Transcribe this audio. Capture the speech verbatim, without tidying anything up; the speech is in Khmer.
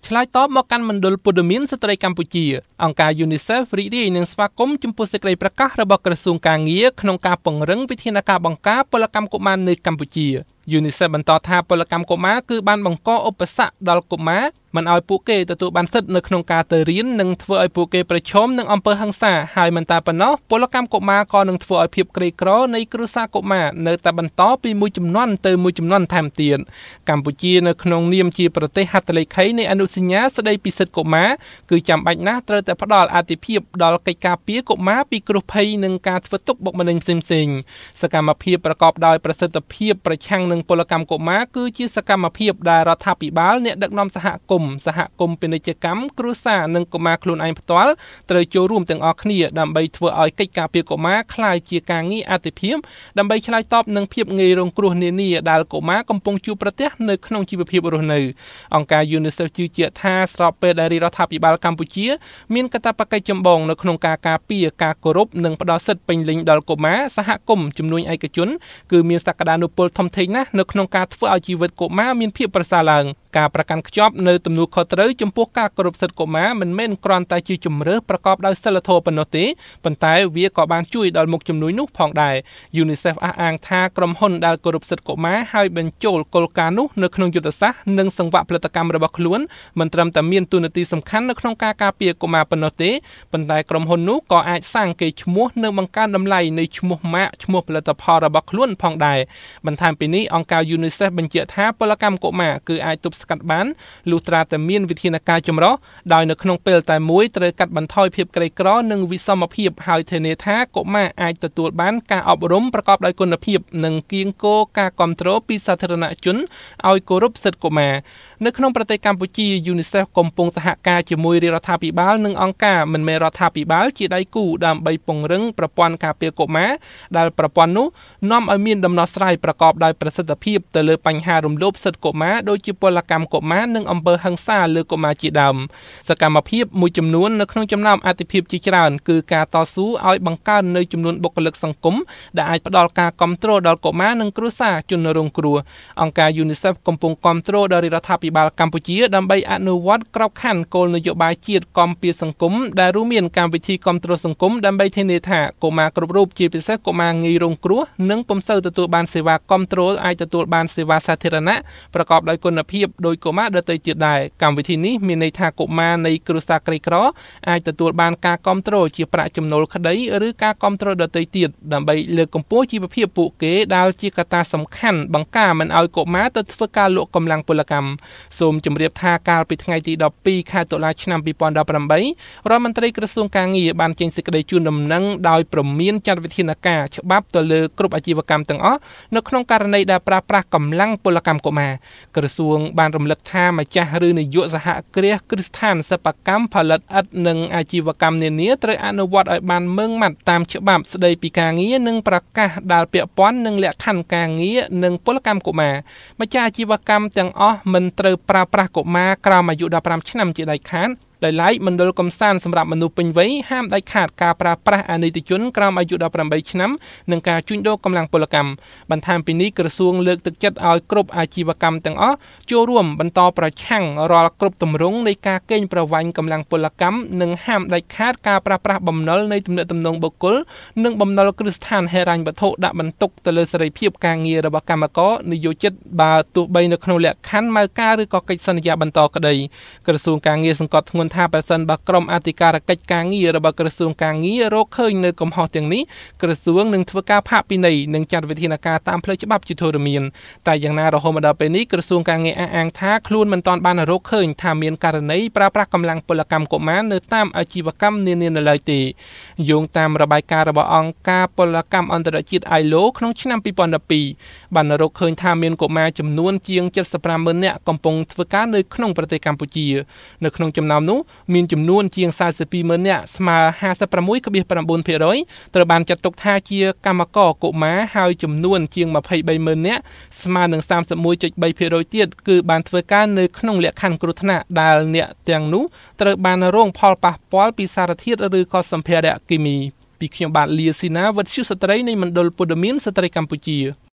ឆ្លើយតបមកកាន់មណ្ឌលព័ត៌មានស្ត្រីកម្ពុជាអង្គការ UNICEF រីករាយនឹងស្វាគមន៍ចំពោះសេចក្តីប្រកាសរបស់ក្រសួងការងារក្នុងការពង្រឹងវិធានការបង្ការពលកម្មកុមារនៅកម្ពុជា UNICEF បន្តថាពលកម្មកុមារគឺបានបង្កឧបសគ្គដល់កុមារមិនឲ្យពួកគេទទួលបានសិទ្ធិនៅក្នុងការទៅរៀននិងធ្វើឲ្យពួកគេប្រឈមនឹងអំពើហិង្សាហើយមិនតែប៉ុណ្ណោះពលកម្មកុមារក៏នឹងធ្វើឲ្យភាពក្រីក្រនៃគ្រួសារកុមារនៅតែបន្តពីមួយជំនាន់ទៅមួយជំនាន់ថែមទៀតកម្ពុជានៅក្នុងនាមជាប្រទេសហត្ថលេខីនៃអនុសញ្ញាស្តីពីសិទ្ធិកុមារគឺចាំបាច់ណាស់ត្រូវតែផ្ដល់អាទិភាពដល់កិច្ចការពារកុមារពីគ្រោះភ័យនិងការធ្វើទុកបុកម្នេញផ្សេងៗសកម្មភាពប្រកបដោយប្រសិទ្ធភាពប្រឆាំងនឹងពលកម្មកុមារគឺជាសកម្មភាពដែលរដ្ឋាភិបាលអ្នកដឹកនាំសហគមន៍សហគមន៍ពាណិជ្ជកម្មគ្រួសារនិងកុមារខ្លួនឯងផ្ទាល់ត្រូវចូលរួមទាំងអស់គ្នាដើម្បីធ្វើឲ្យកិច្ចការពារកុមារក្លាយជាការងារអាទិភាពដើម្បីឆ្លើយតបនឹងភាពងាយរងគ្រោះនានាដែលកុមារកំពុងជួបប្រទះនៅក្នុងជីវភាពរស់នៅអង្គការ UNICEF ជឿជាក់ថាស្របពេលដែលរដ្ឋាភិបាលកម្ពុជាមានកាតព្វកិច្ចចម្បងនៅក្នុងការការពារការគោរពនិងផ្ដល់សិទ្ធិពេញលេញដល់កុមារសហគមន៍ជំនួយឯកជនគឺមានសក្តានុពលធំធេងណាស់នៅក្នុងការធ្វើឲ្យជីវិតកុមារមានភាពប្រសើរឡើងការប្រកាន់ខ្ជាប់នៅទំនួលខុសត្រូវចំពោះការគោរពសិទ្ធិកុមារមិនមែនគ្រាន់តែជាជំរើសប្រកបដោយសីលធម៌ប៉ុណ្ណោះទេប៉ុន្តែវាក៏បានជួយដល់មុខជំនួយនោះផងដែរ UNICEF អះអាងថាក្រុមហ៊ុនដែលគោរពសិទ្ធិកុមារហើយបញ្ចូលគោលការណ៍នោះនៅក្នុងយុទ្ធសាស្ត្រនិងសង្វាក់ផលិតកម្មរបស់ខ្លួនមិនត្រឹមតែមានតួនាទីសំខាន់នៅក្នុងការការពារកុមារប៉ុណ្ណោះទេប៉ុន្តែក្រុមហ៊ុននោះក៏អាចសាងកេរ្តិ៍ឈ្មោះនិងបង្កើនតម្លៃនៃឈ្មោះម៉ាកឈ្មោះផលិតផលរបស់ខ្លួនផងដែរបន្ថែមពីនេះអង្គការ UNICEF បញ្ជាក់ថាពលកម្មកុមារគឺអាចទប់ស្កាត់បានលុះត្រាតែមានវិធានការចម្រុះដោយនៅក្នុងពេលតែមួយត្រូវកាត់បន្ថយភាពក្រីក្រនិងវិសមភាពហើយធានាថាកុមារអាចទទួលបានការអប់រំប្រកបដោយគុណភាពនិងគៀងគរការគាំទ្រពីសាធារណជនឲ្យគោរពសិទ្ធិកុមារនៅក្នុងប្រទេសកម្ពុជា UNICEF កំពុងសហការជាមួយរាជរដ្ឋាភិបាលនិងអង្គការមិនមែនរដ្ឋាភិបាលជាដៃគូដើម្បីពង្រឹងប្រព័ន្ធការពារកុមារដែលប្រព័ន្ធនោះនាំឲ្យមានដំណោះស្រាយប្រកបដោយប្រសិទ្ធភាពទៅលើបញ្ហារំលោភសិទ្ធិកុមារដូចជាពលកម្មកុមារនិងអំពើហិង្សាលើកុមារជាដើមសកម្មភាពមួយចំនួននៅក្នុងចំណោមអាទិភាពជាច្រើនគឺការតស៊ូឲ្យបង្កើននៅចំនួនបុគ្គលិកសង្គមដែលអាចផ្ដល់ការគាំទ្រដល់កុមារនិងគ្រួសារជនរងគ្រោះអង្គការ UNICEF កំពុងគាំទ្រដល់រដ្ឋាភិបាលកម្ពុជាដើម្បីអនុវត្តក្របខ័ណ្ឌគោលនយោបាយជាតិគាំពារសង្គមដែលរួមមានកម្មវិធីគាំទ្រសង្គមដើម្បីធានាថាកុមារគ្រប់រូបជាពិសេសកុមារងាយរងគ្រោះនិងពុំសូវទទួលបានសេវាគាំទ្រអាចទទួលបានសេវាសាធារណៈប្រកបដោយគុណភាពដោយកុមារដទៃទៀតដែរកម្មវិធីនេះមានន័យថាកុមារនៃគ្រួសារក្រីក្រអាចទទួលបានការគាំទ្រជាប្រាក់ចំណូលក្តីឬការគាំទ្រដទៃទៀតដើម្បីលើកកម្ពស់ជីវភាពពួកគេដែលជាកត្តាសំខាន់បង្ការមិនឲ្យកុមារទៅធ្វើការលក់កម្លាំងពលកម្មសូមជម្រាបថាកាលពីថ្ងៃទីដប់ពីរខែតុលាឆ្នាំពីរពាន់ដប់ប្រាំបីរដ្ឋមន្ត្រីក្រសួងការងារបានចេញសេចក្តីជូនដំណឹងដោយព្រមានចាត់វិធានការច្បាប់ទៅលើគ្រប់អាជីវកម្មទាំងអស់នៅក្នុងករណីដែលប្រើប្រាស់កម្លាំងពលកម្មកុមារក្រសួងបានរំលឹកថាម្ចាស់ឬនាយកសហគ្រាសគ្រឹះស្ថានសិប្បកម្មផលិតឥដ្ឋនិងអាជីវកម្មនានាត្រូវអនុវត្តឲ្យបានម៉ឺងម៉ាត់តាមច្បាប់ស្តីពីការងារនិងប្រកាសដែលពាក់ព័ន្ធនឹងលក្ខខណ្ឌការងារនិងពលកម្មកុមារម្ចាស់អាជីវកម្មទាំងអស់មិនត្រូវប្រើប្រាស់កុមារក្រោមអាយុដប់ប្រាំឆ្នាំជាដាច់ខាតដោយឡែកមណ្ឌលកំសាន្តសម្រាប់មនុស្សពេញវ័យហាមដាច់ខាតការប្រើប្រាស់អានីតិជនក្រោមអាយុដប់ប្រាំបីឆ្នាំនិងការជួញដូរកម្លាំងពលកម្មបន្ថែមពីនេះក្រសួងលើកទឹកចិត្តឲ្យគ្រប់អាជីវកម្មទាំងអស់ចូលរួមបន្តប្រឆាំងរាល់គ្រប់ទម្រង់នៃការកេងប្រវ័ញ្ចកម្លាំងពលកម្មនិងហាមដាច់ខាតការប្រើប្រាស់បំណុលនៃទំនាក់ទំនងបុគ្គលនិងបំណុលគ្រឹះស្ថានហិរញ្ញវត្ថុដាក់បន្ទុកទៅលើសេរីភាពការងាររបស់កម្មករនិយោជិតបើទោះបីនៅក្នុងលក្ខខណ្ឌម៉ៅការឬក៏កិច្ចសន្យាបន្តក្តីក្រសួងការងារសង្កត់ធ្ងន់ថាប្រសិនបើក្រុមអធិការកិច្ចការងាររបស់ក្រសួងការងាររកឃើញនៅកំហុសទាំងនេះក្រសួងនឹងធ្វើការផាកពិន័យនិងចាត់វិធានការតាមផ្លូវច្បាប់ជាធរមានតែយ៉ាងណារហូតមកដល់ពេលនេះក្រសួងការងារអះអាងថាខ្លួនមិនទាន់បានរកឃើញថាមានករណីប្រើប្រាស់កម្លាំងពលកម្មកុមារនៅតាមអាជីវកម្មនានានៅឡើយទេយោងតាមរបាយការណ៍របស់អង្គការពលកម្មអន្តរជាតិ អាយ ឡូ ក្នុងឆ្នាំពីរពាន់ដប់ពីរបានរកឃើញថាមានកុមារចំនួនជាងเจ็ดสิบห้าម៉ឺននាក់កំពុងធ្វើការនៅក្នុងប្រទេសកម្ពុជានៅក្នុងចំណោមនោះមានចំនួនជាងសាសិបពីរម៉ឺននាក់ស្មើ ห้าสิบหกจุดเก้า ភាគរយ ត្រូវបានចាត់ទុកថាជាកម្មករកុមារហើយចំនួនជាងยี่สิบสามម៉ឺននាក់ស្មើនឹង 三十一จุด三 ភាគរយ ទៀតគឺបានធ្វើការនៅក្នុងលក្ខខណ្ឌគ្រោះថ្នាក់ដែលអ្នកទាំងនោះត្រូវបានរងផលប៉ះពាល់ពីសារធាតុឬក៏សម្ភារៈគីមីពីខ្ញុំបាទលាស៊ីណាវុទ្ធុស្ត្រីនៃមណ្ឌលព័ត៌មានស្ត្រីកម្ពុជា